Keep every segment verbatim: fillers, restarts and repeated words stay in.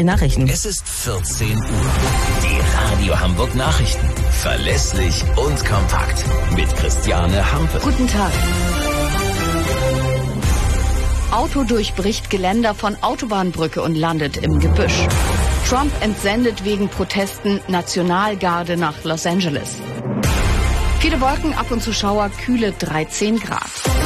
den Nachrichten. Es ist vierzehn Uhr. Die Radio Hamburg Nachrichten. Verlässlich und kompakt. Mit Christiane Hampe. Guten Tag. Auto durchbricht Geländer von Autobahnbrücke und landet im Gebüsch. Trump entsendet wegen Protesten Nationalgarde nach Los Angeles. Viele Wolken, ab und zu Schauer, kühle dreizehn Grad.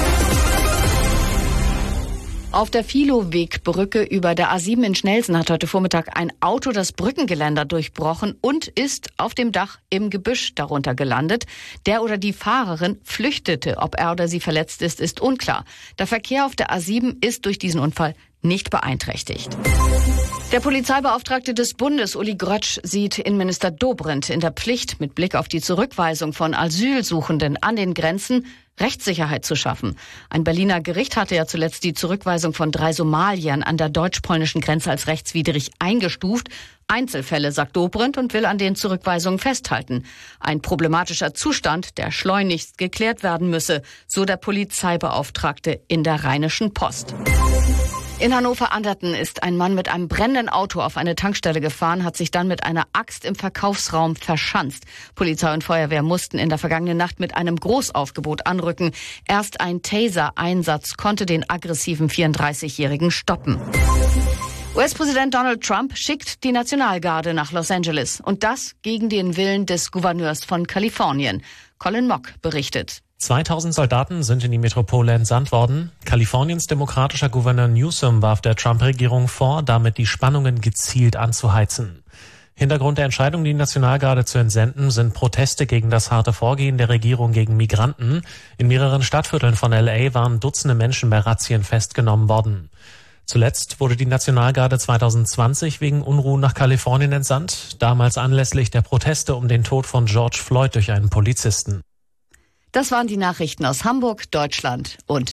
Auf der Filowegbrücke über der A sieben in Schnelsen hat heute Vormittag ein Auto das Brückengeländer durchbrochen und ist auf dem Dach im Gebüsch darunter gelandet. Der oder die Fahrerin flüchtete. Ob er oder sie verletzt ist, ist unklar. Der Verkehr auf der A sieben ist durch diesen Unfall nicht beeinträchtigt. Der Polizeibeauftragte des Bundes, Uli Grötsch, sieht Innenminister Dobrindt in der Pflicht, mit Blick auf die Zurückweisung von Asylsuchenden an den Grenzen Rechtssicherheit zu schaffen. Ein Berliner Gericht hatte ja zuletzt die Zurückweisung von drei Somaliern an der deutsch-polnischen Grenze als rechtswidrig eingestuft. Einzelfälle, sagt Dobrindt, und will an den Zurückweisungen festhalten. Ein problematischer Zustand, der schleunigst geklärt werden müsse, so der Polizeibeauftragte in der Rheinischen Post. In Hannover-Anderten ist ein Mann mit einem brennenden Auto auf eine Tankstelle gefahren, hat sich dann mit einer Axt im Verkaufsraum verschanzt. Polizei und Feuerwehr mussten in der vergangenen Nacht mit einem Großaufgebot anrücken. Erst ein Taser-Einsatz konnte den aggressiven vierunddreißigjährigen stoppen. U S-Präsident Donald Trump schickt die Nationalgarde nach Los Angeles. Und das gegen den Willen des Gouverneurs von Kalifornien. Colin Mock berichtet. zweitausend Soldaten sind in die Metropole entsandt worden. Kaliforniens demokratischer Gouverneur Newsom warf der Trump-Regierung vor, damit die Spannungen gezielt anzuheizen. Hintergrund der Entscheidung, die Nationalgarde zu entsenden, sind Proteste gegen das harte Vorgehen der Regierung gegen Migranten. In mehreren Stadtvierteln von L A waren Dutzende Menschen bei Razzien festgenommen worden. Zuletzt wurde die Nationalgarde zweitausendzwanzig wegen Unruhen nach Kalifornien entsandt, damals anlässlich der Proteste um den Tod von George Floyd durch einen Polizisten. Das waren die Nachrichten aus Hamburg, Deutschland und